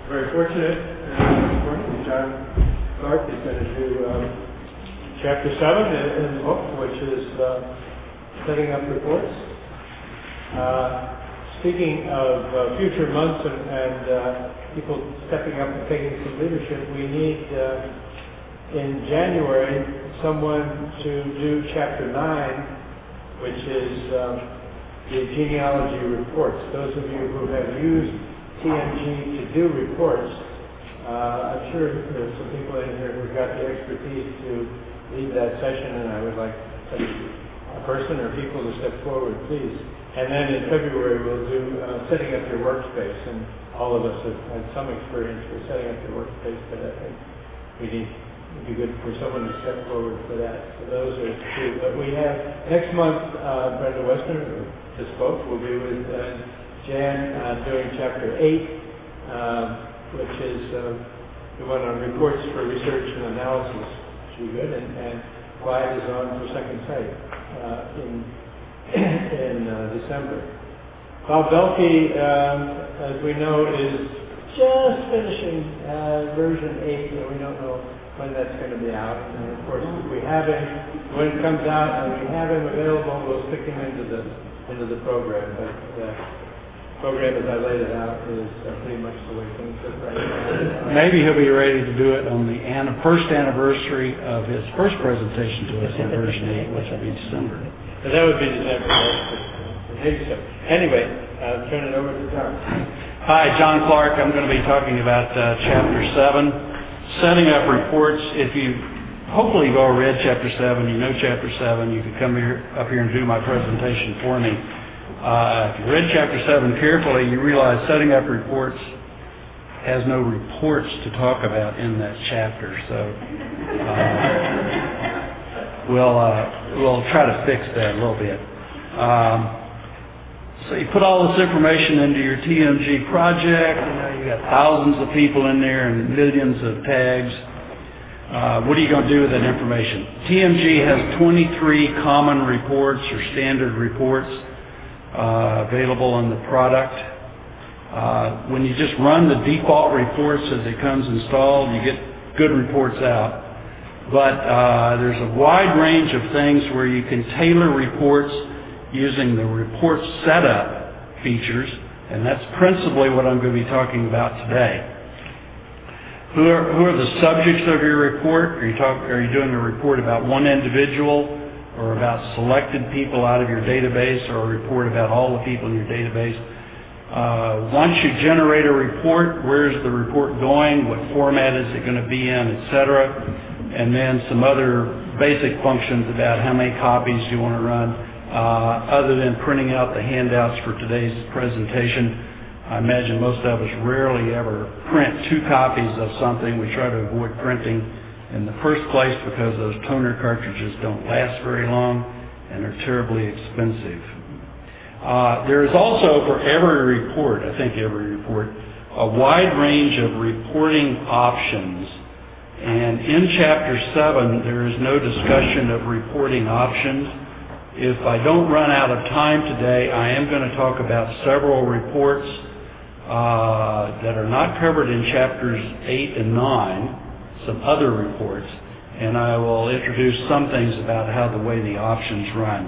Very fortunate this morning. John Clark is going to do Chapter 7 in the book, which is setting up reports. Speaking of future months and people stepping up and taking some leadership, we need in January someone to do Chapter 9, which is the genealogy reports. Those of you who have used TMG to do reports, I'm sure there's some people in here who've got the expertise to lead that session, and I would like a person or people to step forward, please. And then in February we'll do setting up your workspace, and all of us have had some experience with setting up your workspace, but I think it'd be good for someone to step forward for that. So those are two. But we have next month Brenda Westner, who just spoke, will be with Jan doing Chapter 8, which is the one on reports for research and analysis, which will be good, and Clyde is on for Second Sight in December. Bob Belke, as we know, is just finishing version 8, and we don't know when that's going to be out. And of course, if we have him, when it comes out and we have him available, we'll stick him into the program. But the program, as I laid it out, is pretty much the way things look right now. Maybe he'll be ready to do it on the first anniversary of his first presentation to us in version 8, which will be December. So that would be December. Anyway, I'll turn it over to John. Hi, John Clark. I'm going to be talking about Chapter 7, setting up reports. Hopefully you've all read Chapter 7, you know Chapter 7, you could come up here and do my presentation for me. If you read Chapter 7 carefully, you realize setting up reports has no reports to talk about in that chapter. So we'll try to fix that a little bit. So you put all this information into your TMG project. You got thousands of people in there and millions of tags. What are you going to do with that information? TMG has 23 common reports or standard reports available in the product. When you just run the default reports as it comes installed, you get good reports out. But there's a wide range of things where you can tailor reports using the report setup features, and that's principally what I'm going to be talking about today. Who are the subjects of your report? Are you doing a report about one individual, or about selected people out of your database, or a report about all the people in your database? Once you generate a report, where's the report going? What format is it going to be in, etc.? And then some other basic functions about how many copies you want to run. Other than printing out the handouts for today's presentation, I imagine most of us rarely ever print 2 copies of something. We try to avoid printing in the first place because those toner cartridges don't last very long and are terribly expensive. There is also for every report, a wide range of reporting options. And in Chapter 7, there is no discussion of reporting options. If I don't run out of time today, I am going to talk about several reports that are not covered in Chapters 8 and 9, some other reports, and I will introduce some things about how the way the options run.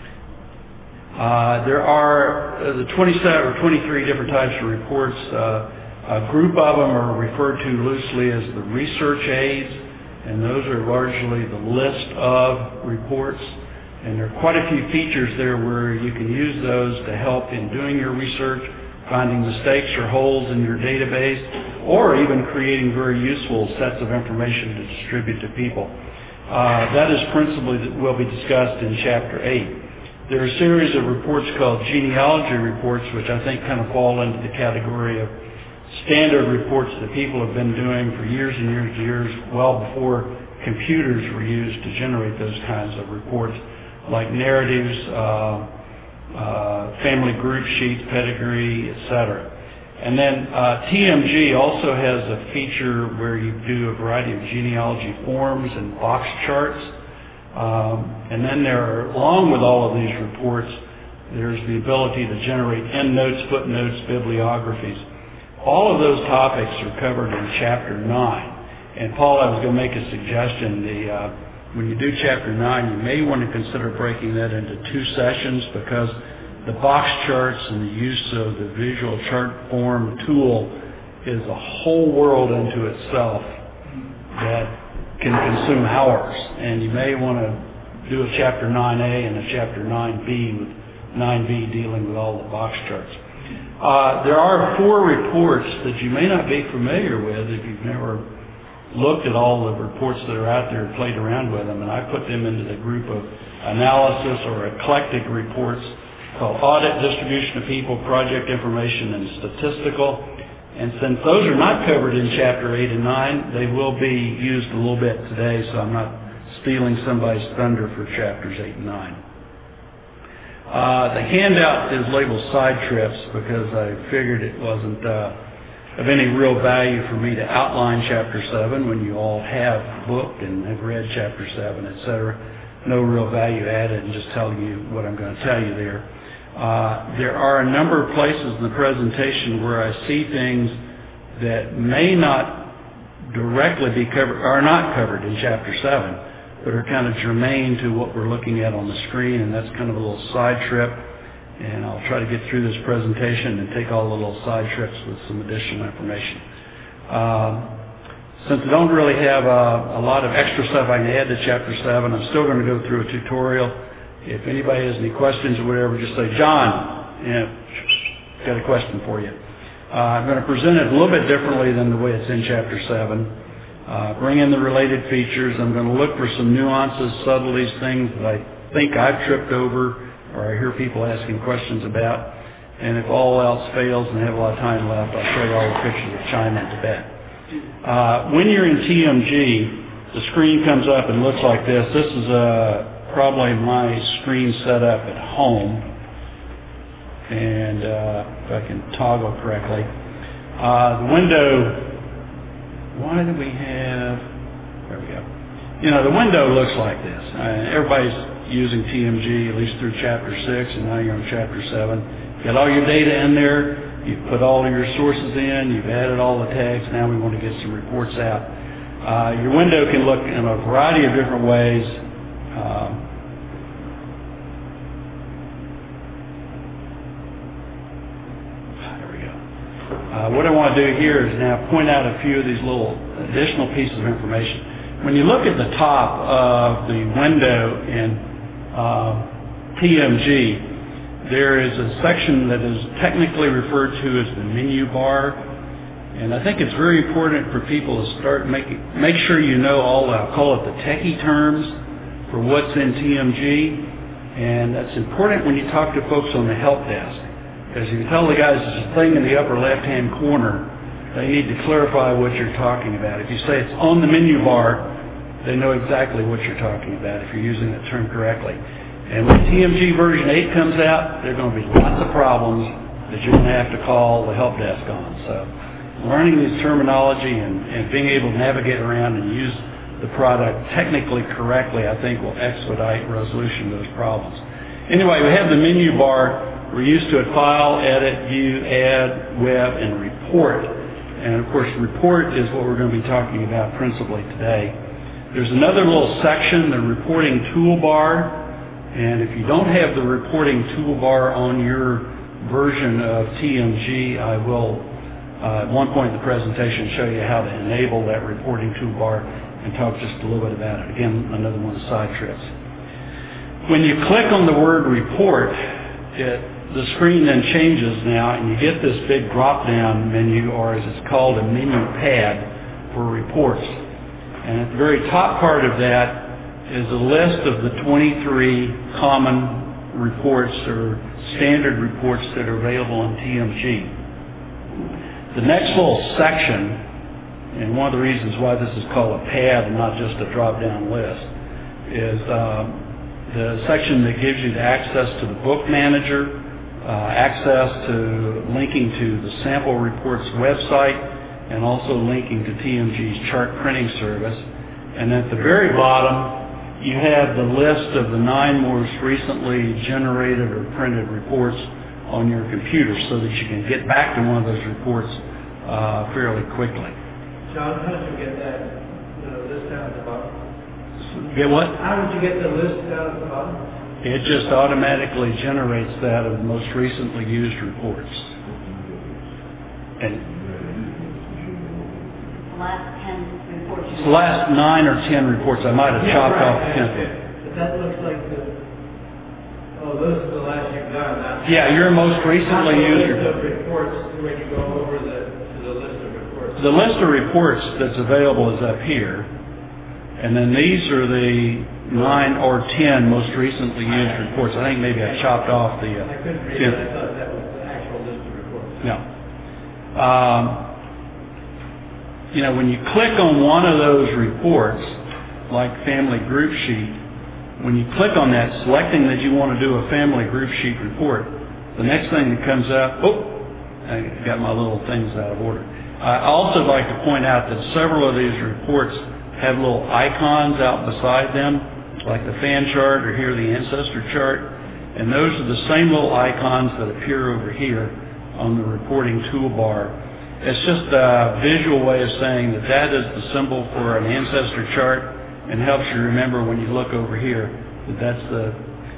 There are the 27 or 23 different types of reports. A group of them are referred to loosely as the research aids, and those are largely the list of reports. And there are quite a few features there where you can use those to help in doing your research, finding mistakes or holes in your database, or even creating very useful sets of information to distribute to people. That is principally that will be discussed in Chapter 8. There are a series of reports called genealogy reports, which I think kind of fall into the category of standard reports that people have been doing for years and years and years, well before computers were used to generate those kinds of reports, like narratives, family group sheets, pedigree, etc. And then TMG also has a feature where you do a variety of genealogy forms and box charts. And then along with all of these reports, there's the ability to generate endnotes, footnotes, bibliographies. All of those topics are covered in Chapter 9. And Paul, I was going to make a suggestion. When you do Chapter 9, you may want to consider breaking that into 2 sessions, because the box charts and the use of the visual chart form tool is a whole world unto itself that can consume hours. And you may want to do a Chapter 9A and a Chapter 9B, with 9B dealing with all the box charts. There are 4 reports that you may not be familiar with if you've never looked at all the reports that are out there and played around with them, and I put them into the group of analysis or eclectic reports called Audit, Distribution of People, Project Information, and Statistical. And since those are not covered in Chapter 8 and 9, they will be used a little bit today, so I'm not stealing somebody's thunder for Chapters 8 and 9. The handout is labeled Side Trips because I figured it wasn't of any real value for me to outline Chapter 7 when you all have booked and have read Chapter 7, etc. No real value added, and just tell you what I'm going to tell you there. There are a number of places in the presentation where I see things that may not directly be covered, are not covered in Chapter 7, but are kind of germane to what we're looking at on the screen, and that's kind of a little side trip. And I'll try to get through this presentation and take all the little side trips with some additional information. Since I don't really have a lot of extra stuff I can add to Chapter 7, I'm still going to go through a tutorial. If anybody has any questions or whatever, just say, John, got a question for you. I'm going to present it a little bit differently than the way it's in Chapter 7. Bring in the related features. I'm going to look for some nuances, subtleties, things that I think I've tripped over or I hear people asking questions about. And if all else fails and I have a lot of time left, I'll show you all the pictures of China and Tibet. When you're in TMG, the screen comes up and looks like this. This is probably my screen set up at home. And if I can toggle correctly. The window, why do we have, there we go. You know, the window looks like this. Everybody's using TMG, at least through Chapter 6, and now you're on Chapter 7. You've got all your data in there. You've put all of your sources in. You've added all the tags. Now we want to get some reports out. Your window can look in a variety of different ways. There we go. What I want to do here is now point out a few of these little additional pieces of information. When you look at the top of the window in TMG, there is a section that is technically referred to as the menu bar, and I think it's very important for people to start make sure you know all, I'll call it the techie terms for what's in TMG, and that's important when you talk to folks on the help desk, because if you tell the guys there's a thing in the upper left-hand corner, they need to clarify what you're talking about. If you say it's on the menu bar, they know exactly what you're talking about if you're using that term correctly. And when TMG version 8 comes out, there are going to be lots of problems that you're going to have to call the help desk on. So learning this terminology and being able to navigate around and use the product technically correctly, I think will expedite resolution of those problems. Anyway, we have the menu bar. We're used to it: file, edit, view, add, web, and report. And of course, report is what we're going to be talking about principally today. There's another little section, the reporting toolbar. And if you don't have the reporting toolbar on your version of TMG, I will, at one point in the presentation, show you how to enable that reporting toolbar and talk just a little bit about it. Again, another one of the side trips. When you click on the word report, the screen then changes now, and you get this big drop-down menu, or as it's called, a menu pad for reports. And at the very top part of that is a list of the 23 common reports or standard reports that are available on TMG. The next little section, and one of the reasons why this is called a pad and not just a drop-down list, is the section that gives you the access to the book manager, access to linking to the sample reports website, and also linking to TMG's chart printing service. And at the very bottom, you have the list of the 9 most recently generated or printed reports on your computer so that you can get back to one of those reports fairly quickly. John, how did you get that list down at the bottom? Get what? How did you get the list down at the bottom? It just automatically generates that of the most recently used reports. And last 10 reports. the last 9 or 10 reports, I might have chopped off 10. But that looks like those are the last you've done. Yeah, your most recently used list of reports when you go over the list of reports. The list of reports that's available is up here, and then these are the 9 or 10 most recently used reports. I think maybe I chopped off the. I couldn't read it. I thought that was the actual list of reports. No. When you click on one of those reports, like family group sheet, when you click on that, selecting that you want to do a family group sheet report, the next thing that comes up, I got my little things out of order. I also like to point out that several of these reports have little icons out beside them, like the fan chart or here the ancestor chart, and those are the same little icons that appear over here on the reporting toolbar. It's just a visual way of saying that is the symbol for an ancestor chart, and helps you remember when you look over here that that's the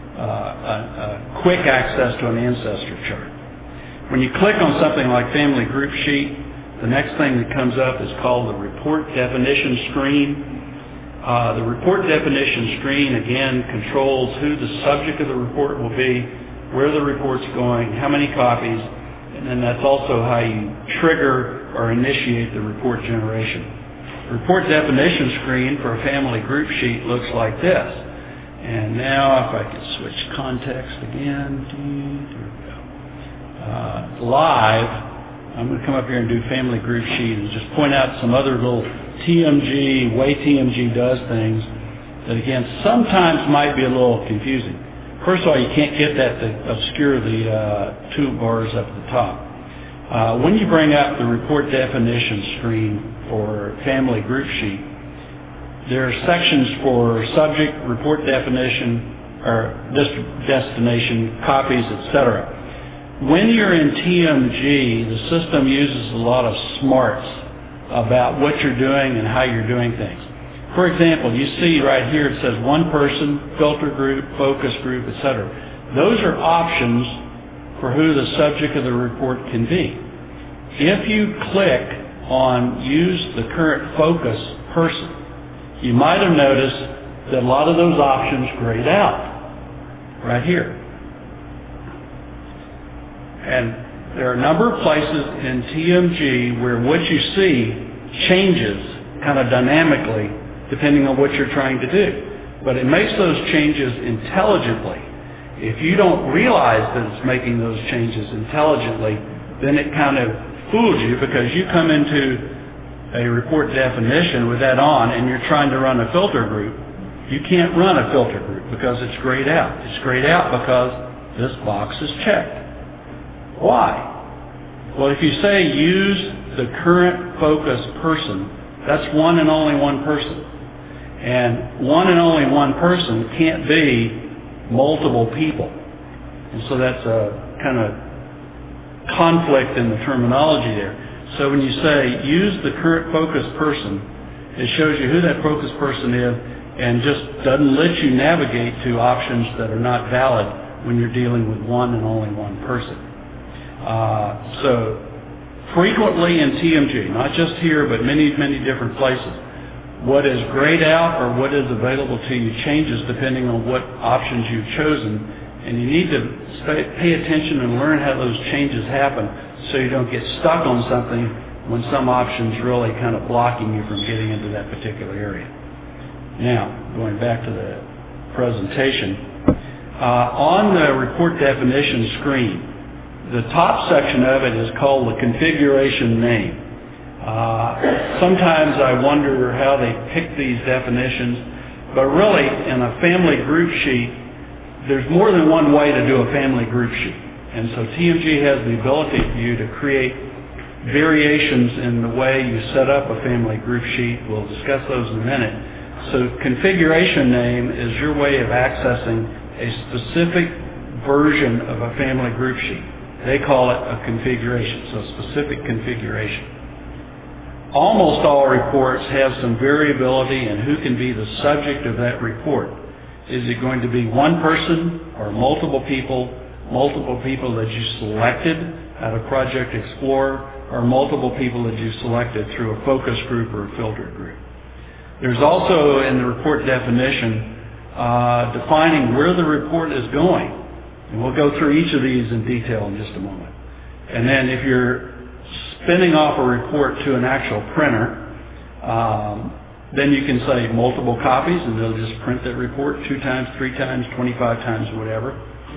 quick access to an ancestor chart. When you click on something like family group sheet, the next thing that comes up is called the report definition screen. The report definition screen, again, controls who the subject of the report will be, where the report's going, how many copies, and then that's also how you trigger or initiate the report generation. The report definition screen for a family group sheet looks like this. And now if I could switch context again, live, I'm going to come up here and do family group sheet and just point out some other little TMG, way TMG does things that again sometimes might be a little confusing. First of all, you can't get that to obscure the toolbars up at the top. When you bring up the report definition screen for family group sheet, there are sections for subject, report definition, or destination, copies, etc. When you're in TMG, the system uses a lot of smarts about what you're doing and how you're doing things. For example, you see right here it says one person, filter group, focus group, etc. Those are options for who the subject of the report can be. If you click on use the current focus person, you might have noticed that a lot of those options grayed out right here. And there are a number of places in TMG where what you see changes kind of dynamically depending on what you're trying to do. But it makes those changes intelligently. If you don't realize that it's making those changes intelligently, then it kind of fools you because you come into a report definition with that on and you're trying to run a filter group. You can't run a filter group because it's grayed out. It's grayed out because this box is checked. Why? Well, if you say use the current focus person, that's one and only one person. And one and only one person can't be multiple people. And so that's a kind of conflict in the terminology there. So when you say use the current focus person, it shows you who that focus person is and just doesn't let you navigate to options that are not valid when you're dealing with one and only one person. So frequently in TMG, not just here, but many, many different places, what is grayed out or what is available to you changes depending on what options you've chosen. And you need to pay attention and learn how those changes happen so you don't get stuck on something when some option's really kind of blocking you from getting into that particular area. Now, going back to the presentation, on the report definition screen, the top section of it is called the configuration name. Sometimes I wonder how they pick these definitions, but really in a family group sheet, there's more than one way to do a family group sheet. And so TMG has the ability for you to create variations in the way you set up a family group sheet. We'll discuss those in a minute. So configuration name is your way of accessing a specific version of a family group sheet. They call it a configuration, so specific configuration. almost all reports have some variability in who can be the subject of that report. Is it going to be one person or multiple people that you selected out of Project Explorer, or multiple people that you selected through a focus group or a filtered group. There's also in the report definition defining where the report is going. And we'll go through each of these in detail in just a moment. And then if you're spinning off a report to an actual printer, then you can say multiple copies, and they'll just print that report 2 times, 3 times, 25 times, whatever.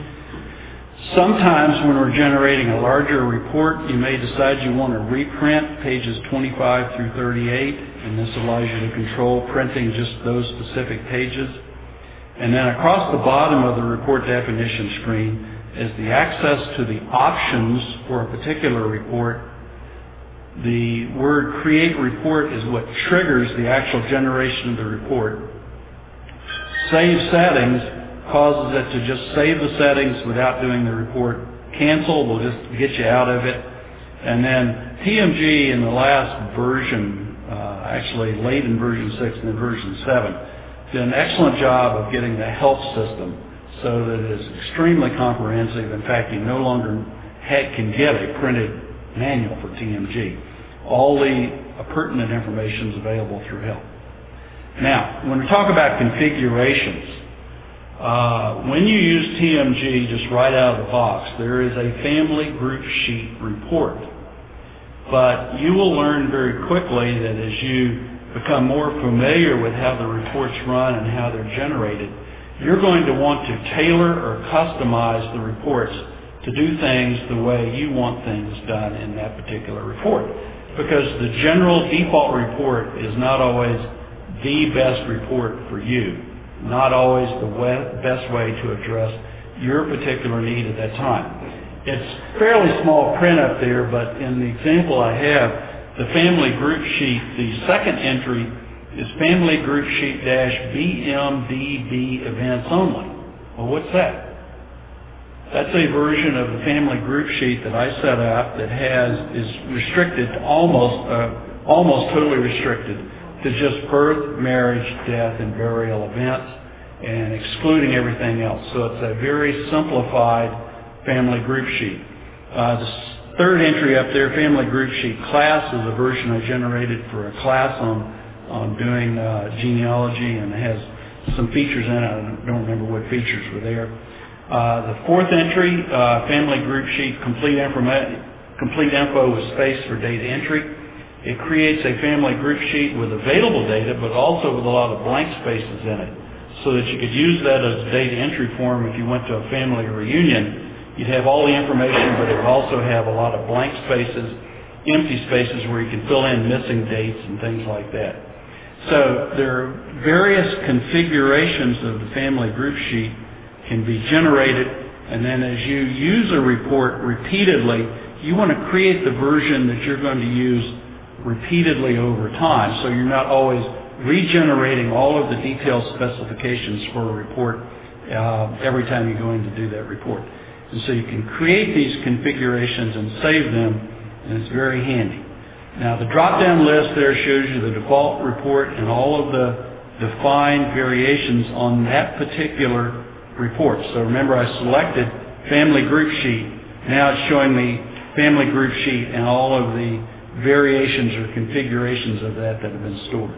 Sometimes when we're generating a larger report, you may decide you want to reprint pages 25 through 38, and this allows you to control printing just those specific pages. And then across the bottom of the report definition screen is the access to the options for a particular report. The word create report is what triggers the actual generation of the report. Save settings causes it to just save the settings without doing the report. Cancel will just get you out of it. And then TMG in the last version, actually late in version 6 and then version 7, did an excellent job of getting the help system so that it is extremely comprehensive. In fact, you no longer can get a printed manual for TMG. All the pertinent information is available through help. Now, when we talk about configurations, when you use TMG just right out of the box, there is a family group sheet report. But you will learn very quickly that as you become more familiar with how the reports run and how they're generated, you're going to want to tailor or customize the reports to do things the way you want things done in that particular report. Because the general default report is not always the best report for you, not always the best way to address your particular need at that time. It's fairly small print up there, but in the example I have, the family group sheet, the second entry is family group sheet -BMDB events only. Well, what's that? That's a version of the family group sheet that I set up that is restricted to almost totally restricted to just birth, marriage, death, and burial events, and excluding everything else. So it's a very simplified family group sheet. The third entry up there, family group sheet class, is a version I generated for a class on doing genealogy, and it has some features in it. I don't remember what features were there. The fourth entry, family group sheet, complete info with space for data entry. It creates a family group sheet with available data, but also with a lot of blank spaces in it, so that you could use that as a data entry form if you went to a family reunion. You'd have all the information, but it would also have a lot of blank spaces, empty spaces where you can fill in missing dates and things like that. So there are various configurations of the family group sheet can be generated, and then as you use a report repeatedly, you want to create the version that you're going to use repeatedly over time, so you're not always regenerating all of the detailed specifications for a report every time you go in to do that report. And so you can create these configurations and save them, and it's very handy. Now the drop-down list there shows you the default report and all of the defined variations on that particular report. So remember, I selected family group sheet. Now it's showing me family group sheet and all of the variations or configurations of that have been stored.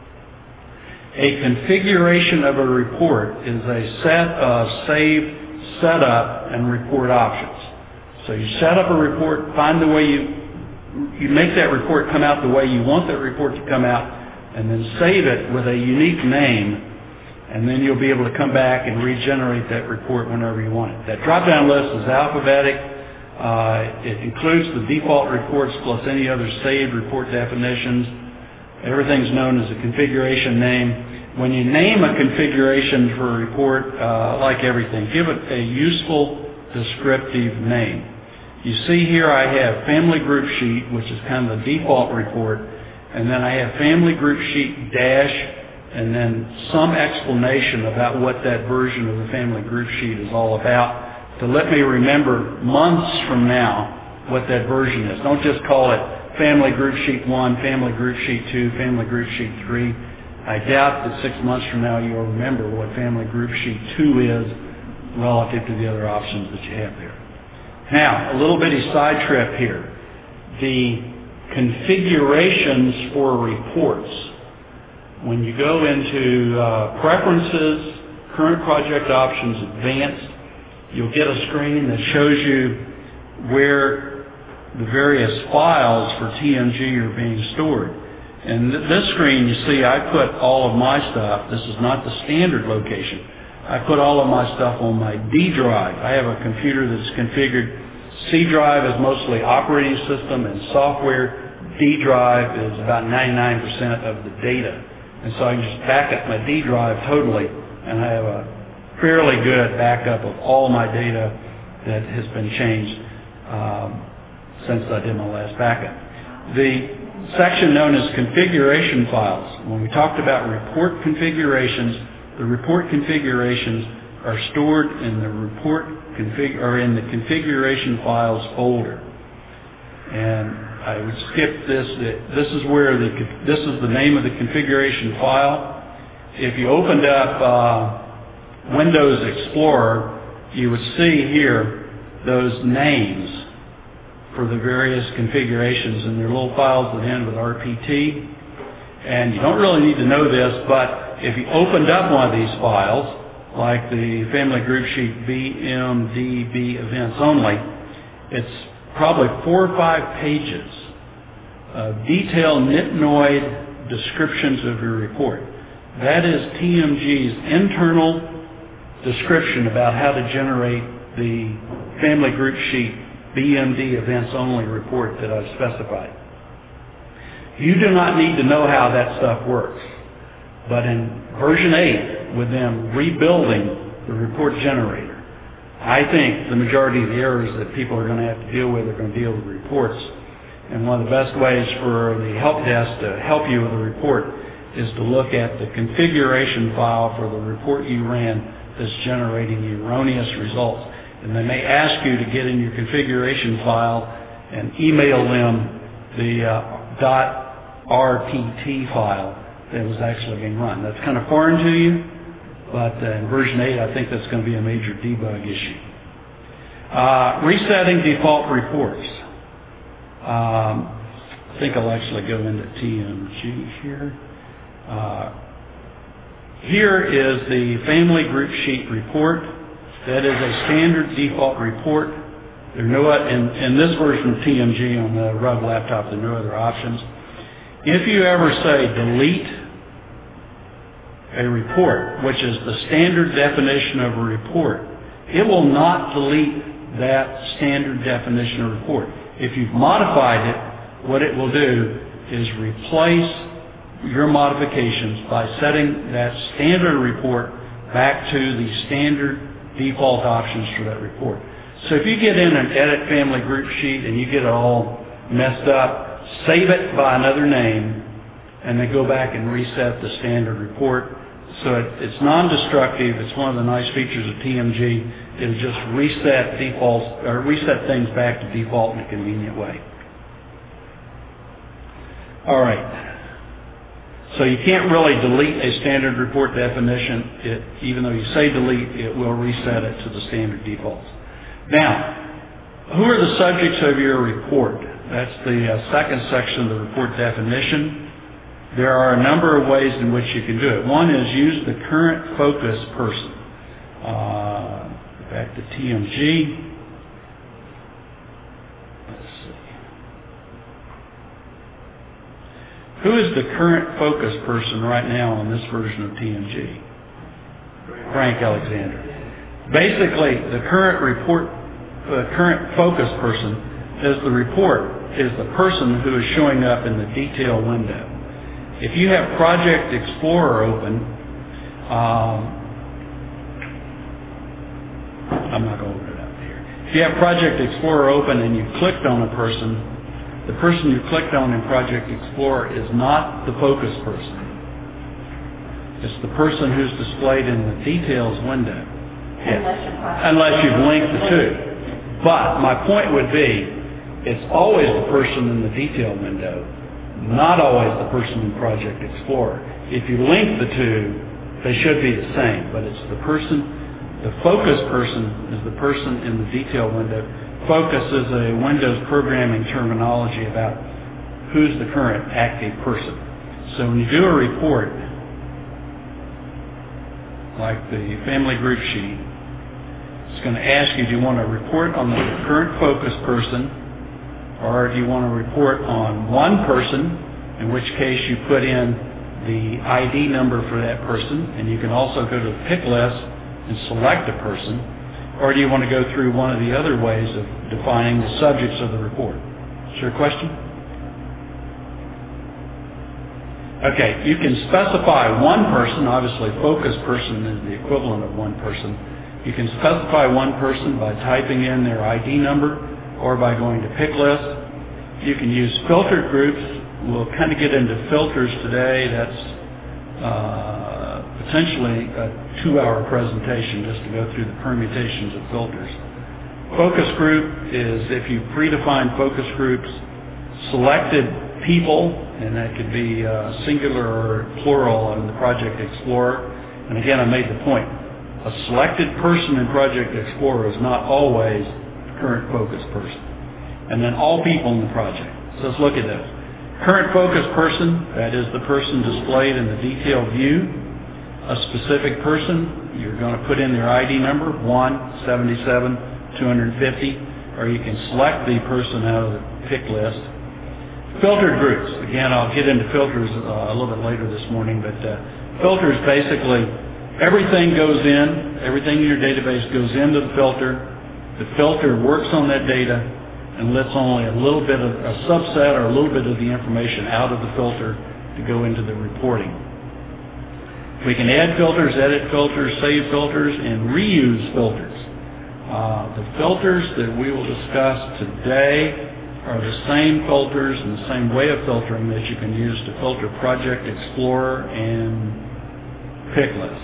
A configuration of a report is a set of save, setup, and report options. So you set up a report, find the way you make that report come out the way you want that report to come out, and then save it with a unique name, and then you'll be able to come back and regenerate that report whenever you want it. That drop-down list is alphabetic. It includes the default reports plus any other saved report definitions. Everything's known as a configuration name. When you name a configuration for a report, like everything, give it a useful descriptive name. You see here I have family group sheet, which is kind of the default report, and then I have family group sheet dash, and then some explanation about what that version of the family group sheet is all about, to let me remember months from now what that version is. Don't just call it family group sheet 1, family group sheet 2, family group sheet 3. I doubt that 6 months from now you'll remember what family group sheet 2 is relative to the other options that you have there. Now, a little bitty side trip here. The configurations for reports. When you go into Preferences, Current Project Options, Advanced, you'll get a screen that shows you where the various files for TMG are being stored. And this screen, you see, I put all of my stuff. This is not the standard location. I put all of my stuff on my D drive. I have a computer that's configured. C drive is mostly operating system and software. D drive is about 99% of the data. And so I can just back up my D drive totally, and I have a fairly good backup of all my data that has been changed since I did my last backup. The section known as configuration files. When we talked about report configurations, the report configurations are stored in the in the configuration files folder. And I would skip this. This is where this is the name of the configuration file. If you opened up Windows Explorer, you would see here those names for the various configurations, and they're little files that end with RPT. And you don't really need to know this, but if you opened up one of these files, like the family group sheet BMDB events only, it's probably 4 or 5 pages of detailed nitnoid descriptions of your report. That is TMG's internal description about how to generate the family group sheet BMD events only report that I've specified. You do not need to know how that stuff works. But in version 8, with them rebuilding the report generator, I think the majority of the errors that people are going to have to deal with are going to deal with reports. And one of the best ways for the help desk to help you with a report is to look at the configuration file for the report you ran that's generating the erroneous results. And they may ask you to get in your configuration file and email them the .rpt file that was actually being run. That's kind of foreign to you, but in version 8, I think that's going to be a major debug issue. Resetting default reports. I think I'll actually go into TMG here. Here is the family group sheet report. That is a standard default report. There are no, in this version of TMG on the RUG laptop, there are no other options. If you ever say delete a report, which is the standard definition of a report, it will not delete that standard definition of report. If you've modified it, what it will do is replace your modifications by setting that standard report back to the standard default options for that report. So if you get in and edit family group sheet and you get it all messed up, save it by another name and then go back and reset the standard report. So it's non-destructive. It's one of the nice features of TMG. It'll just reset defaults or reset things back to default in a convenient way. All right. So you can't really delete a standard report definition. Even though you say delete, it will reset it to the standard defaults. Now, who are the subjects of your report? That's the second section of the report definition. There are a number of ways in which you can do it. One is use the current focus person. Back to TMG. Who is the current focus person right now on this version of TMG? Frank Alexander. Basically, the current focus person is the report, is the person who is showing up in the detail window. If you have Project Explorer open, I'm not going to open it up here. If you have Project Explorer open and you clicked on a person, the person you clicked on in Project Explorer is not the focus person. It's the person who's displayed in the details window. Unless you've linked the two. But my point would be, it's always the person in the detail window, not always the person in Project Explorer. If you link the two, they should be the same, but it's the person, the focus person is the person in the detail window. Focus is a Windows programming terminology about who's the current active person. So when you do a report, like the family group sheet, it's going to ask you, do you want to report on the current focus person, or do you want to report on one person, in which case you put in the ID number for that person, and you can also go to the pick list and select a person, or do you want to go through one of the other ways of defining the subjects of the report? Is there a question? Okay, you can specify one person. Obviously, focus person is the equivalent of one person. You can specify one person by typing in their ID number or by going to pick list. You can use filtered groups. We'll kind of get into filters today. That's potentially a 2-hour presentation just to go through the permutations of filters. Focus group is if you predefine focus groups, selected people, and that could be singular or plural in the Project Explorer. And again, I made the point. A selected person in Project Explorer is not always the current focus person. And then all people in the project. So let's look at those. Current focus person, that is the person displayed in the detailed view. A specific person, you're going to put in their ID number, 1, 77, 250, or you can select the person out of the pick list. Filtered groups, again, I'll get into filters a little bit later this morning, but filters basically, everything goes in, everything in your database goes into the filter. The filter works on that data and lets only a little bit of a subset or a little bit of the information out of the filter to go into the reporting. We can add filters, edit filters, save filters, and reuse filters. The filters that we will discuss today are the same filters and the same way of filtering that you can use to filter Project Explorer and pick list.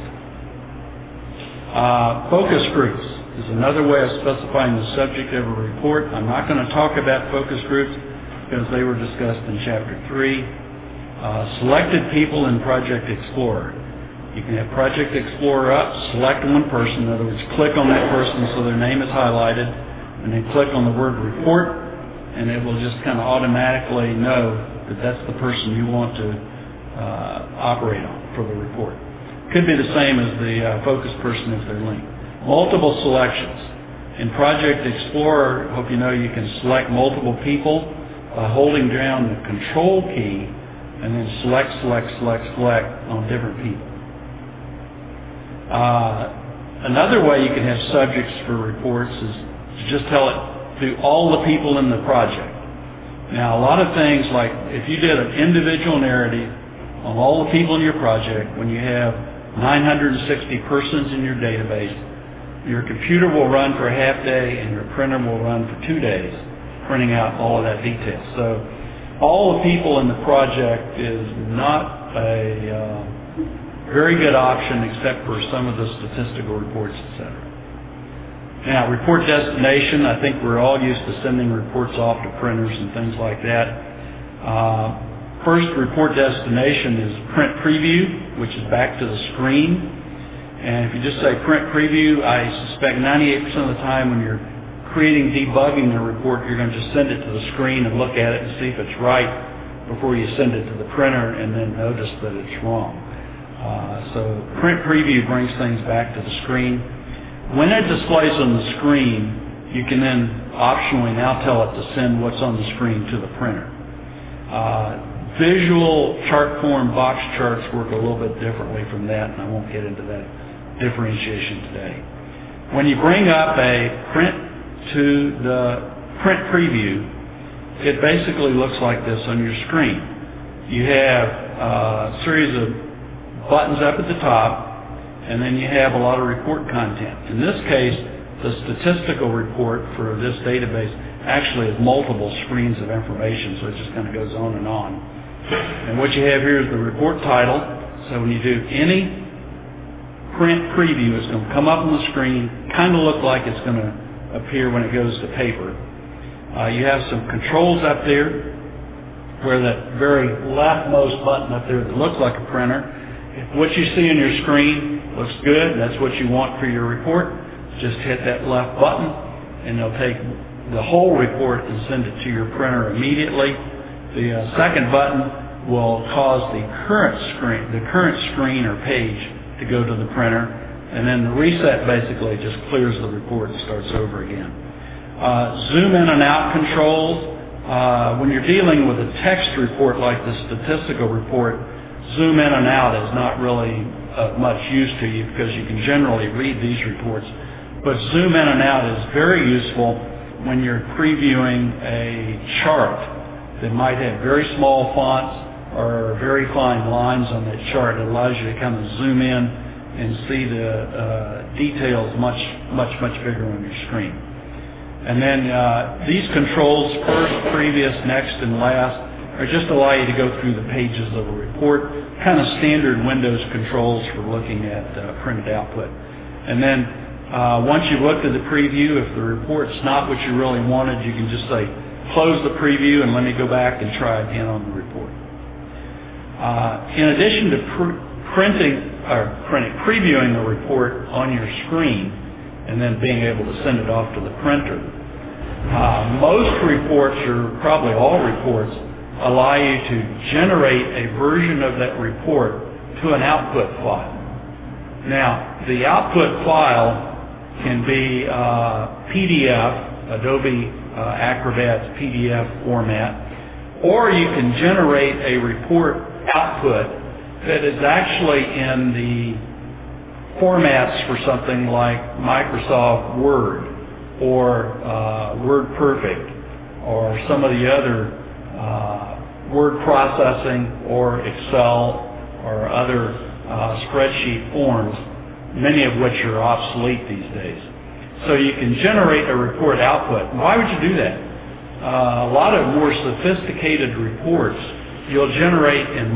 Focus groups is another way of specifying the subject of a report. I'm not going to talk about focus groups because they were discussed in Chapter 3. Selected people in Project Explorer. You can have Project Explorer up, select one person. In other words, click on that person so their name is highlighted, and then click on the word report, and it will just kind of automatically know that that's the person you want to operate on for the report. Could be the same as the focus person if they're linked. Multiple selections. In Project Explorer, hope you know you can select multiple people by holding down the Control key and then select on different people. Another way you can have subjects for reports is to just tell it to all the people in the project. Now, a lot of things like if you did an individual narrative on all the people in your project, when you have 960 persons in your database, your computer will run for a half day and your printer will run for 2 days, printing out all of that detail. So all the people in the project is not a very good option except for some of the statistical reports, etc. Now, report destination, I think we're all used to sending reports off to printers and things like that. First report destination is print preview, which is back to the screen. And if you just say print preview, I suspect 98% of the time when you're creating, debugging the report, you're going to just send it to the screen and look at it and see if it's right before you send it to the printer and then notice that it's wrong. So print preview brings things back to the screen. When it displays on the screen, you can then optionally now tell it to send what's on the screen to the printer. Visual chart form box charts work a little bit differently from that, and I won't get into that differentiation today. When you bring up a print to the print preview, it basically looks like this on your screen. You have a series of buttons up at the top, and then you have a lot of report content. In this case, the statistical report for this database actually has multiple screens of information, so it just kind of goes on and on. And what you have here is the report title. So when you do any print preview, it's going to come up on the screen, kind of look like it's going to appear when it goes to paper. You have some controls up there where that very leftmost button up there that looks like a printer. If what you see on your screen looks good, that's what you want for your report, just hit that left button and it'll take the whole report and send it to your printer immediately. The second button will cause the current screen or page to go to the printer, and then the reset basically just clears the report and starts over again. Zoom in and out controls. When you're dealing with a text report like the statistical report, zoom in and out is not really of much use to you because you can generally read these reports. But zoom in and out is very useful when you're previewing a chart that might have very small fonts or very fine lines on that chart. It allows you to kind of zoom in and see the details much bigger on your screen. And then these controls, first, previous, next, and last, are just allow you to go through the pages of a report, kind of standard Windows controls for looking at printed output. And then once you've looked at the preview, if the report's not what you really wanted, you can just say, close the preview and let me go back and try again on the report. In addition to previewing the report on your screen and then being able to send it off to the printer, most reports, or probably all reports, allow you to generate a version of that report to an output file. Now, the output file can be PDF, Adobe Acrobat's PDF format, or you can generate a report output that is actually in the formats for something like Microsoft Word or WordPerfect or some of the other word processing or Excel or other spreadsheet forms, many of which are obsolete these days. So you can generate a report output. Why would you do that? A lot of more sophisticated reports you'll generate in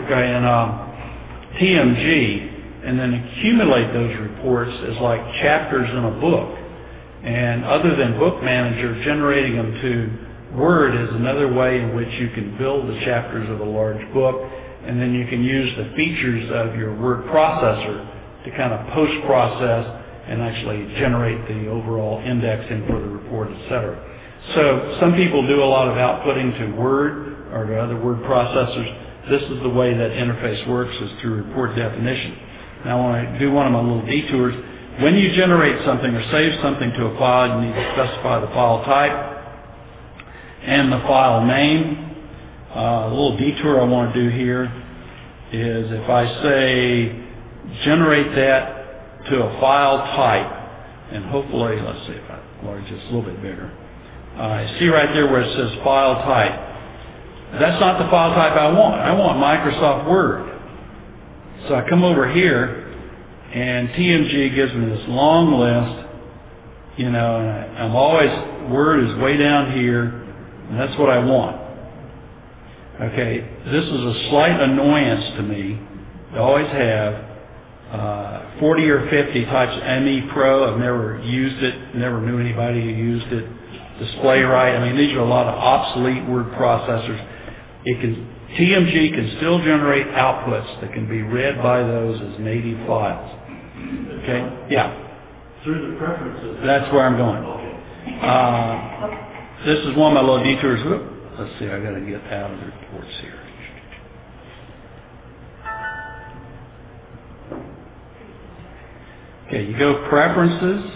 TMG and then accumulate those reports as like chapters in a book. And other than Book Manager, generating them to Word is another way in which you can build the chapters of a large book, and then you can use the features of your word processor to kind of post-process and actually generate the overall indexing for the report, etc. So some people do a lot of outputting to Word or to other word processors. This is the way that interface works, is through report definition. Now when I do one of my little detours, when you generate something or save something to a file, you need to specify the file type and the file name. A little detour I want to do here is if I say generate that to a file type, and hopefully, let's see if I enlarge this a little bit bigger. See right there where it says file type. That's not the file type I want. I want Microsoft Word. So I come over here, and TMG gives me this long list, and I'm always, Word is way down here, and that's what I want. Okay, this is a slight annoyance to me. I always have 40 or 50 types of ME Pro. I've never used it, never knew anybody who used it. DisplayWrite. I mean, these are a lot of obsolete word processors. TMG can still generate outputs that can be read by those as native files. Okay? Yeah. Through the preferences. That's where I'm going. Okay. This is one of my little detours. Let's see, I got to get out of the reports here. Okay, you go Preferences.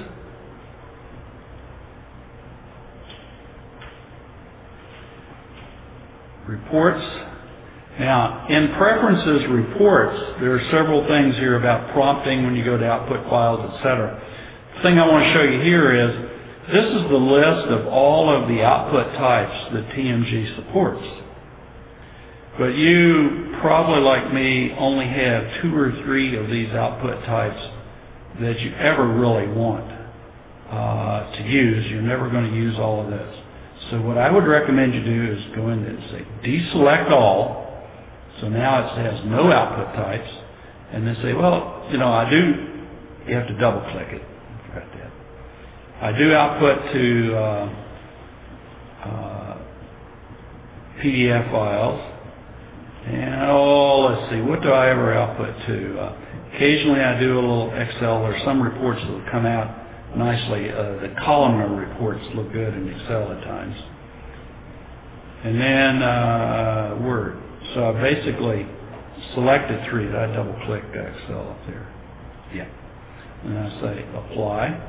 Reports. Now, in Preferences Reports, there are several things here about prompting when you go to output files, etc. The thing I want to show you here is this is the list of all of the output types that TMG supports. But you probably, like me, only have 2 or 3 of these output types that you ever really want to use. You're never going to use all of those. So what I would recommend you do is go in and say deselect all. So now it has no output types. And then say, well, you have to double click it. I forgot that. I do output to PDF files. And let's see, what do I ever output to? Occasionally I do a little Excel. There's some reports that will come out nicely. The columnar reports look good in Excel at times. And then Word. So I basically selected 3. I double click Excel up there. Yeah. And I say apply.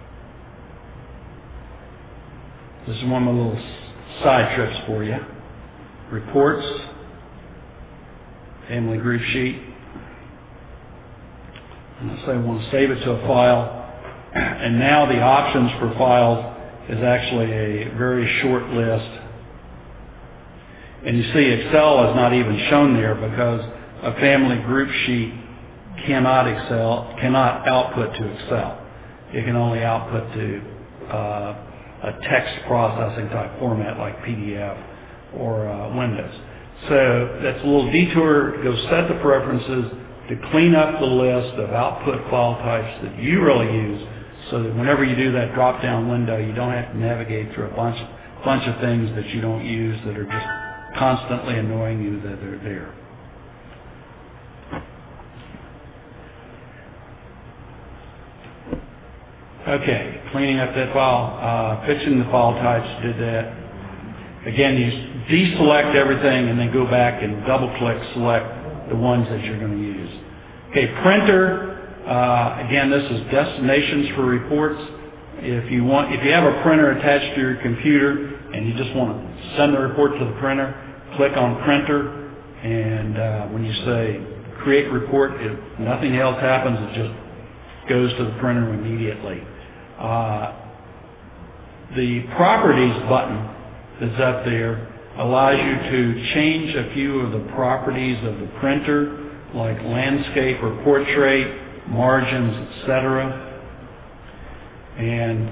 This is one of my little side trips for you. Reports, family group sheet. And I say I want to save it to a file. And now the options for files is actually a very short list. And you see Excel is not even shown there because a family group sheet cannot output to Excel. It can only output to a text processing type format like PDF or Windows. So that's a little detour to go set the preferences to clean up the list of output file types that you really use, so that whenever you do that drop-down window, you don't have to navigate through a bunch of things that you don't use that are just constantly annoying you that they're there. Okay, cleaning up that file, fixing the file types, did that. Again, you deselect everything and then go back and double-click select the ones that you're going to use. Okay, printer. Again, this is destinations for reports. If you have a printer attached to your computer and you just want to send the report to the printer, click on printer, and when you say create report, if nothing else happens, it just goes to the printer immediately. The properties button that's up there allows you to change a few of the properties of the printer, like landscape or portrait, margins, etc. And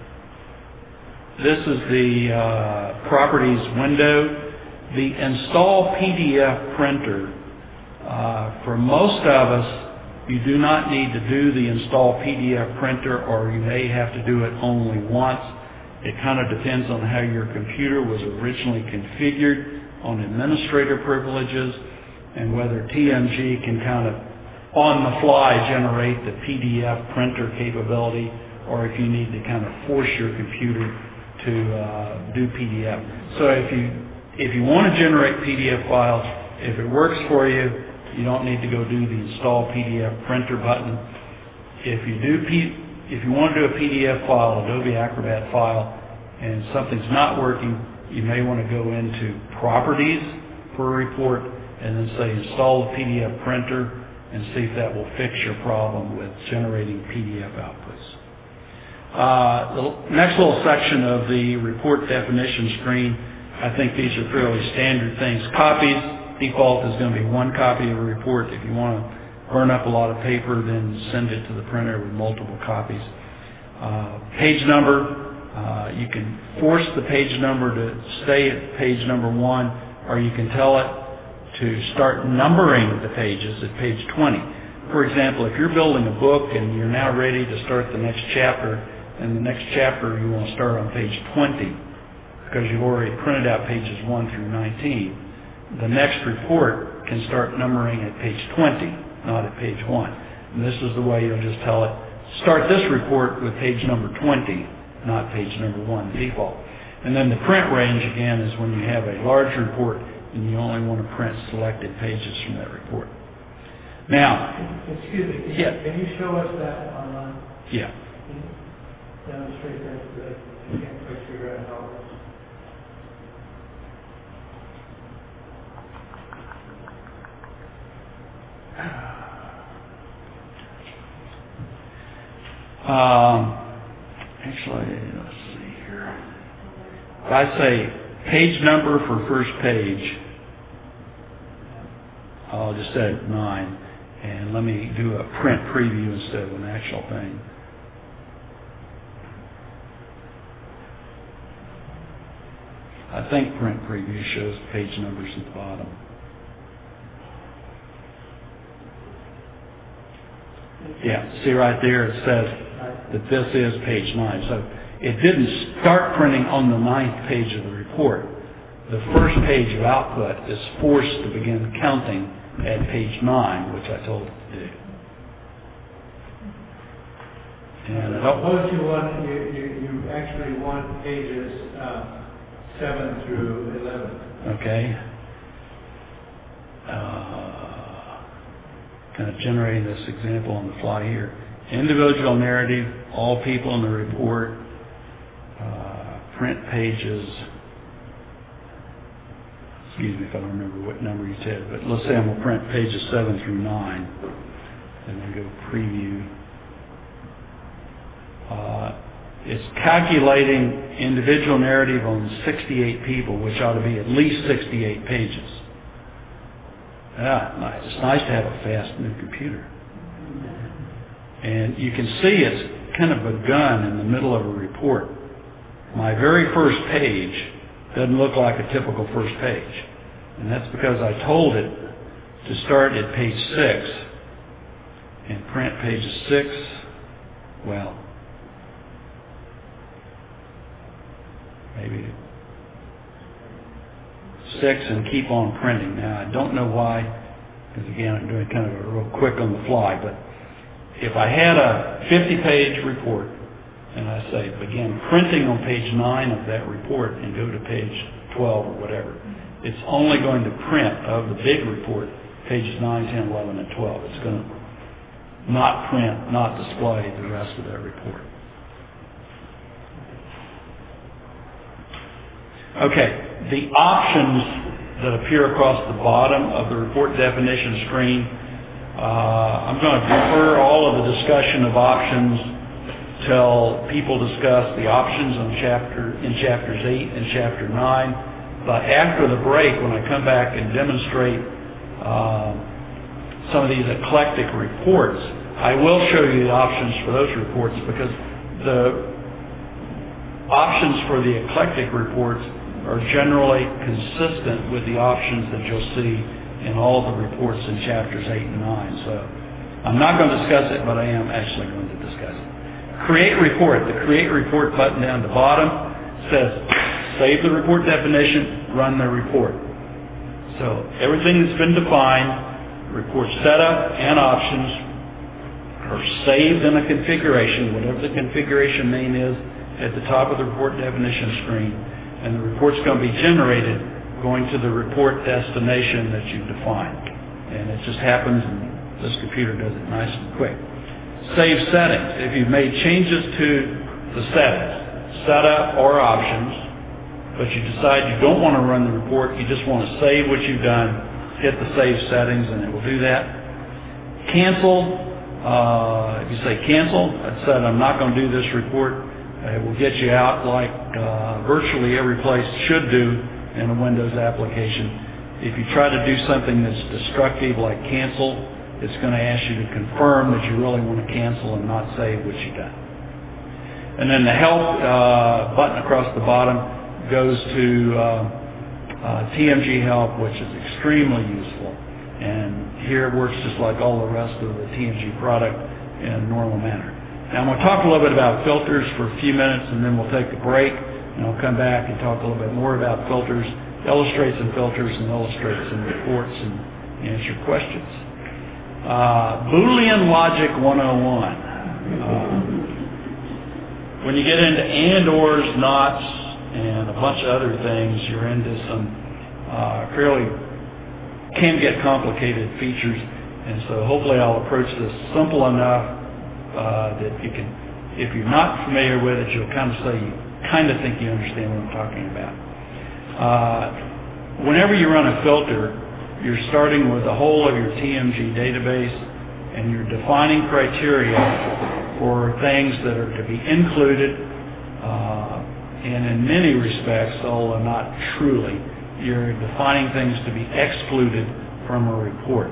this is the properties window. The install PDF printer, for most of us, you do not need to do the install PDF printer, or you may have to do it only once. It kind of depends on how your computer was originally configured on administrator privileges and whether TMG can kind of on the fly generate the PDF printer capability, or if you need to kind of force your computer to do PDF. So if you want to generate PDF files, if it works for you, you don't need to go do the install PDF printer button. If you want to do a PDF file, Adobe Acrobat file, and something's not working, you may want to go into Properties for a report and then say Install the PDF printer and see if that will fix your problem with generating PDF outputs. The next little section of the report definition screen, I think these are fairly standard things. Copies. Default is going to be 1 copy of a report. If you want to burn up a lot of paper, then send it to the printer with multiple copies. Page number. You can force the page number to stay at page number 1, or you can tell it to start numbering the pages at page 20. For example, if you're building a book and you're now ready to start the next chapter, and the next chapter you want to start on page 20 because you've already printed out pages 1 through 19, the next report can start numbering at page 20, not at page 1. And this is the way you'll just tell it, start this report with page number 20, not page number 1 default. And then the print range, again, is when you have a large report and you only want to print selected pages from that report. Now, excuse me, can you show us that online? Yeah. Can you demonstrate that? I can't quite figure out how it works. Actually, let's see here. If I say page number for first page, I'll just add 9, and let me do a print preview instead of an actual thing. I think print preview shows page numbers at the bottom. Yeah, see right there it says that this is page 9. So it didn't start printing on the 9th page of the report. The first page of output is forced to begin counting at page 9, which I told it to do. And suppose you actually want pages 7 through 11. Okay. Kind of generating this example on the fly here. Individual narrative, all people in the report, print pages. Excuse me if I don't remember what number you said, but let's say I'm going to print pages 7 through 9, and then go preview. It's calculating individual narrative on 68 people, which ought to be at least 68 pages. Nice. It's nice to have a fast new computer. And you can see it's kind of begun in the middle of a report. My very first page doesn't look like a typical first page. And that's because I told it to start at page 6 and print pages 6, well, maybe 6 and keep on printing. Now, I don't know why, because again, I'm doing kind of a real quick on the fly, but if I had a 50-page report and I say begin printing on page 9 of that report and go to page 12 or whatever, it's only going to print of the big report pages 9, 10, 11, and 12. It's going to not print, not display the rest of that report. Okay, the options that appear across the bottom of the report definition screen, I'm going to defer all of the discussion of options till people discuss the options in chapters 8 and chapter 9. But after the break, when I come back and demonstrate some of these eclectic reports, I will show you the options for those reports, because the options for the eclectic reports are generally consistent with the options that you'll see in all the reports in chapters 8 and 9. So I'm not going to discuss it, but I am actually going to discuss it. Create report. The Create Report button down the bottom says save the report definition, run the report. So everything that's been defined, report setup and options, are saved in a configuration, whatever the configuration name is, at the top of the report definition screen. And the report's going to be generated going to the report destination that you've defined. And it just happens, and this computer does it nice and quick. Save settings. If you've made changes to the settings, setup or options, but you decide you don't want to run the report, you just want to save what you've done, hit the save settings and it will do that. Cancel. If you say cancel, that said I'm not going to do this report, it will get you out like virtually every place should do in a Windows application. If you try to do something that's destructive like cancel, it's going to ask you to confirm that you really want to cancel and not save what you've done. And then the help button across the bottom goes to TMG help, which is extremely useful. And here it works just like all the rest of the TMG product in a normal manner. Now I'm going to talk a little bit about filters for a few minutes, and then we'll take a break, and I'll come back and talk a little bit more about filters, illustrate some filters, and illustrate some reports and answer questions. Boolean Logic 101. When you get into and, ors, nots, and a bunch of other things, you're into some fairly can get complicated features, and so hopefully I'll approach this simple enough that you can, if you're not familiar with it, you'll kind of say you kind of think you understand what I'm talking about. Whenever you run a filter, you're starting with the whole of your TMG database, and you're defining criteria for things that are to be included, and in many respects, although not truly, you're defining things to be excluded from a report.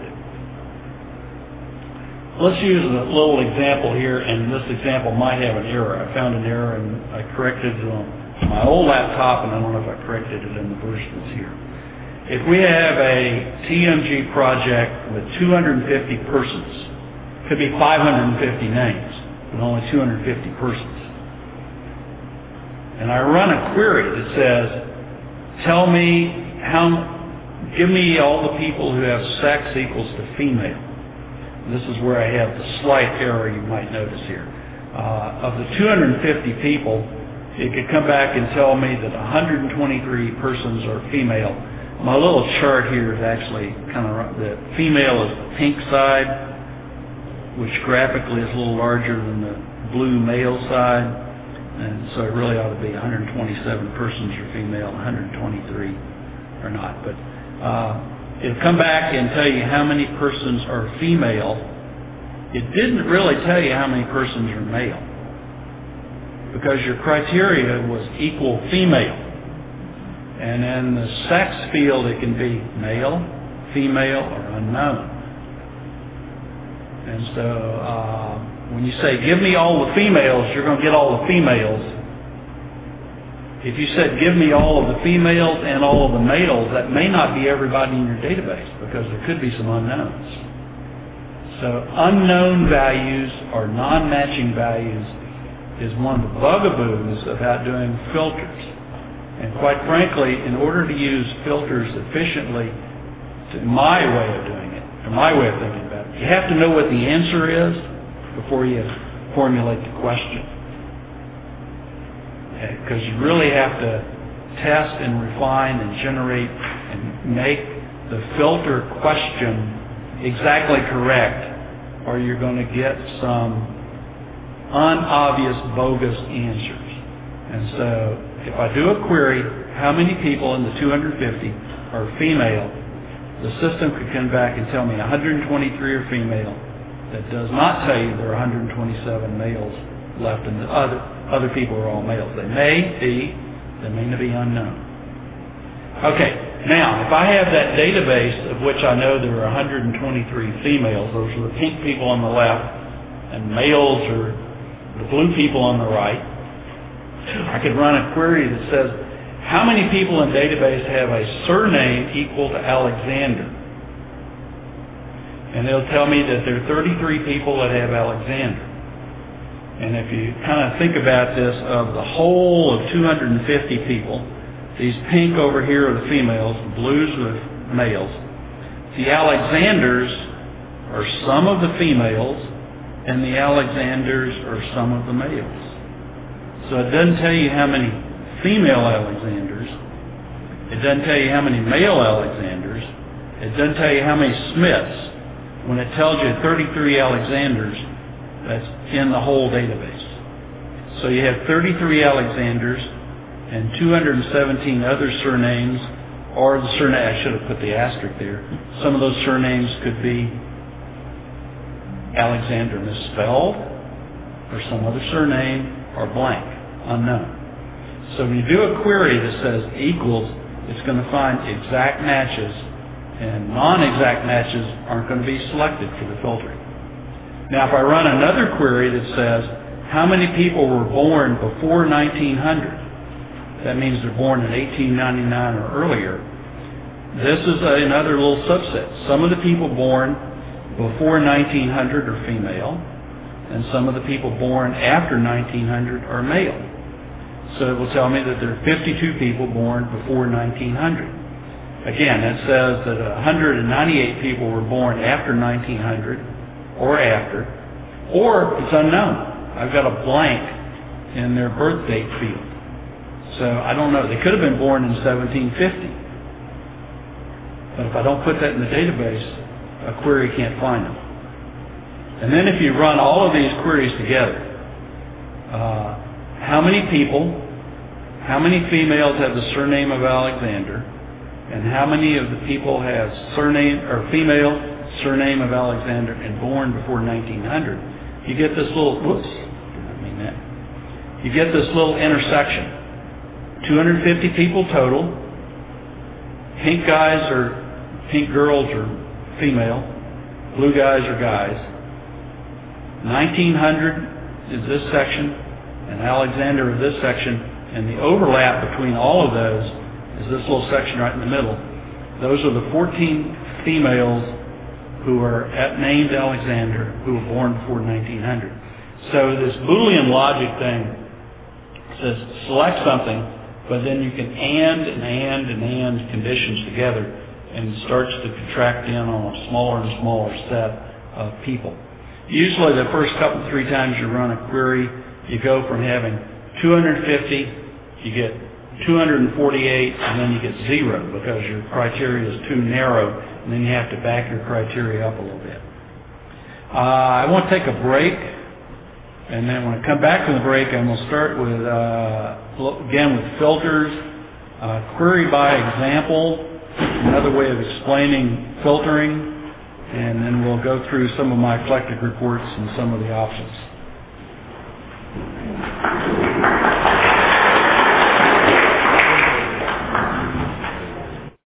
Let's use a little example here, and this example might have an error. I found an error and I corrected it on my old laptop, and I don't know if I corrected it in the version that's here. If we have a TMG project with 250 persons, could be 550 names, but only 250 persons. And I run a query that says, tell me give me all the people who have sex equals to female. This is where I have the slight error you might notice here. Of the 250 people, it could come back and tell me that 123 persons are female. My little chart here is actually kind of, the female is the pink side, which graphically is a little larger than the blue male side. And so it really ought to be 127 persons are female, 123 are not. But it'll come back and tell you how many persons are female. It didn't really tell you how many persons are male, because your criteria was equal female. And in the sex field, it can be male, female, or unknown. And so when you say, give me all the females, you're going to get all the females. If you said, give me all of the females and all of the males, that may not be everybody in your database, because there could be some unknowns. So unknown values or non-matching values is one of the bugaboos about doing filters. And quite frankly, in order to use filters efficiently, to my way of doing it, or my way of thinking about it, you have to know what the answer is before you formulate the question. Because you really have to test and refine and generate and make the filter question exactly correct, or you're going to get some unobvious, bogus answers. And so if I do a query, how many people in the 250 are female, the system could come back and tell me 123 are female. That does not tell you there are 127 males left, and the other people are all males. They may be unknown. Okay, now if I have that database of which I know there are 123 females, those are the pink people on the left, and males are the blue people on the right, I could run a query that says, how many people in database have a surname equal to Alexander? And it'll tell me that there are 33 people that have Alexander. And if you kind of think about this, of the whole of 250 people, these pink over here are the females, the blues are the males. The Alexanders are some of the females, and the Alexanders are some of the males. So it doesn't tell you how many female Alexanders. It doesn't tell you how many male Alexanders. It doesn't tell you how many Smiths. When it tells you 33 Alexanders, that's in the whole database. So you have 33 Alexanders and 217 other surnames, or the surname, I should have put the asterisk there. Some of those surnames could be Alexander misspelled, or some other surname, or blank, unknown. So when you do a query that says equals, it's going to find exact matches, and non-exact matches aren't going to be selected for the filtering. Now if I run another query that says, how many people were born before 1900? That means they're born in 1899 or earlier. This is another little subset. Some of the people born before 1900 are female, and some of the people born after 1900 are male. So it will tell me that there are 52 people born before 1900. Again, it says that 198 people were born after 1900 or after, or it's unknown. I've got a blank in their birth date field. So I don't know. They could have been born in 1750. But if I don't put that in the database, a query can't find them. And then if you run all of these queries together, how many people, how many females have the surname of Alexander, and how many of the people have surname or female surname of Alexander and born before 1900, you get this little, whoops, didn't mean that. You get this little intersection. 250 people total. Pink guys or pink girls are female. Blue guys are guys. 1900 is this section, and Alexander is this section, and the overlap between all of those is this little section right in the middle. Those are the 14 females who are named Alexander who were born before 1900. So this Boolean logic thing says select something, but then you can and conditions together, and it starts to contract in on a smaller and smaller set of people. Usually the first couple, 3 times you run a query, you go from having 250, you get 248, and then you get 0 because your criteria is too narrow, and then you have to back your criteria up a little bit. I want to take a break, and then when I come back from the break, I'm going to start with, again, with filters, query by example, another way of explaining filtering, and then we'll go through some of my eclectic reports and some of the options.